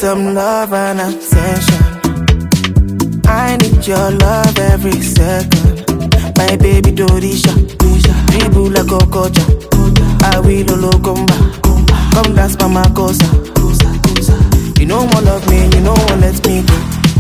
some love and attention. I need your love every second. My baby Dorisha, dribble like a coach. I will locumba. Come dance by my cosa. You know one love me, you know one let me go.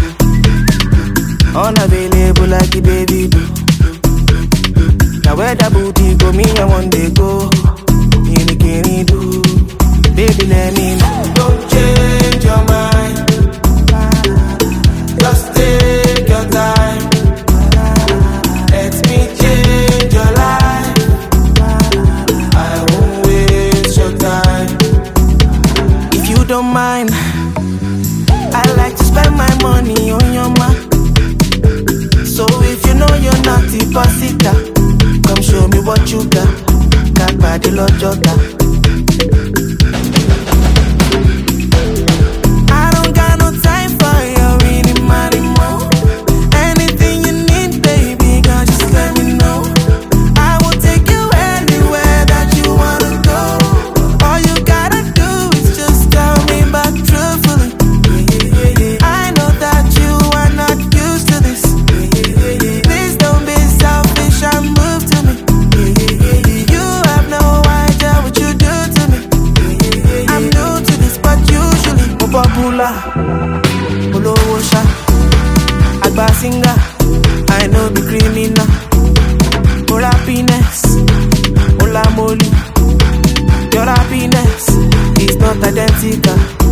Unavailable like the baby boo. Now where the booty go, me I want to go. In the candy do. Baby let me know. Don't change your mind. Just take your time. Let me change your life. I won't waste your time. If you don't mind, I like to spend my money on your man. So if you know you're not the pasita, come show me what you got. Got body lojota. I don't got no time for your really money more. Anything you need, baby, girl, just let me know. I will take you anywhere that you wanna go. All you gotta do is just tell me back truthfully. I know that you are not used to this. Please don't be selfish and move to me. You have no idea what you do to me. I'm new to this, but usually I'm popular. Olowo sha, agba singer. I know the criminal. For happiness, ola moli. Your happiness is not identical.